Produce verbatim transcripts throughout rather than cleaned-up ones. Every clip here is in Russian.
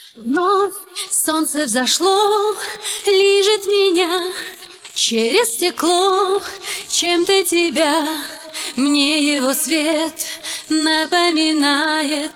Вновь солнце взошло, лижет меня через стекло, чем-то тебя мне его свет напоминает.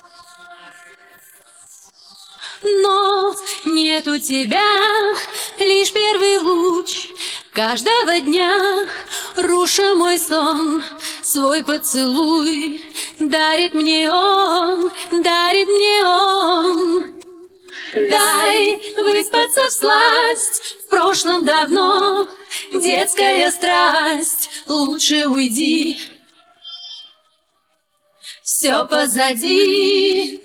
Но нет у тебя лишь первый луч каждого дня, руша мой сон, свой поцелуй дарит мне он, дарит мне он. Дай выспаться всласть, в прошлом давно детская страсть, лучше уйди, все позади.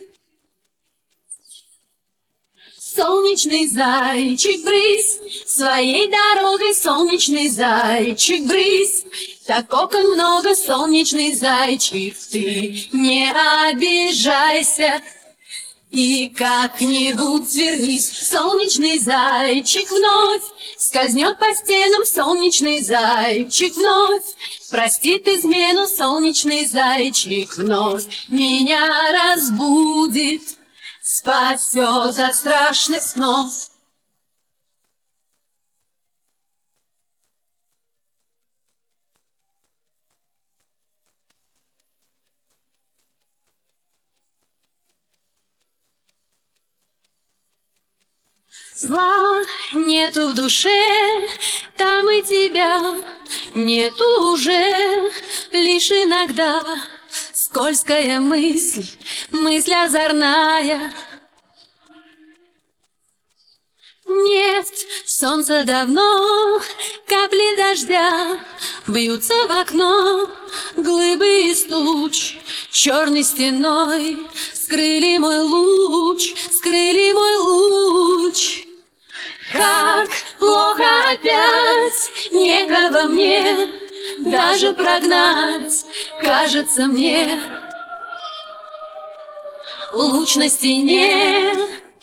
Солнечный зайчик, брысь своей дорогой, солнечный зайчик, брысь. Так окон много, солнечный зайчик, ты не обижайся и как-нибудь вернись. Солнечный зайчик вновь скользнет по стенам, солнечный зайчик вновь простит измену, солнечный зайчик вновь меня разбудит, спасет от страшных снов. Зла нету в душе, там и тебя нету уже, лишь иногда скользкая мысль, мысль озорная. Нет, солнце давно, капли дождя бьются в окно, глыбы из туч черной стеной скрыли мой луч, скрыли мой луч. Как плохо опять, некого мне даже прогнать, кажется мне, луч на стене.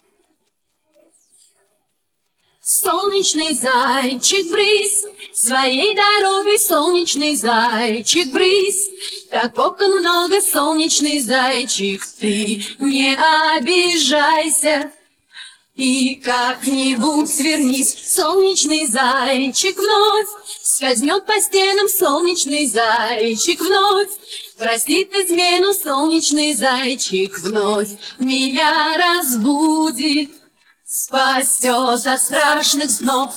Солнечный зайчик, брысь своей дорогой, солнечный зайчик, брысь. Так окон много, солнечный зайчик, ты не обижайся и как-нибудь вернись. Солнечный зайчик вновь скользнет по стенам, солнечный зайчик вновь простит измену, солнечный зайчик вновь меня разбудит, спасет от страшных снов.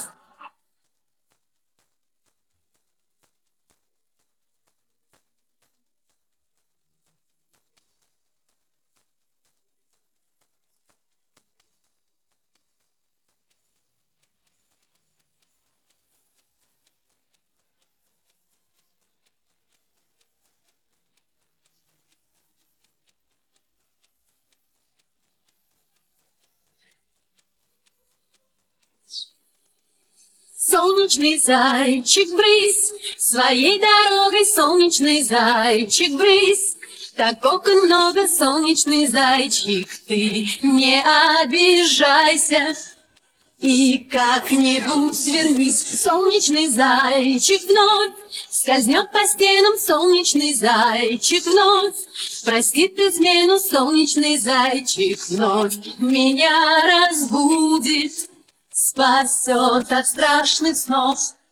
Солнечный зайчик, брысь своей дорогой, солнечный зайчик, брысь. Так окон много, солнечный зайчик, ты не обижайся и как-нибудь вернись. Солнечный зайчик вновь скользнет по стенам, солнечный зайчик вновь простит измену, солнечный зайчик вновь меня разбудит, спасет от страшных снов.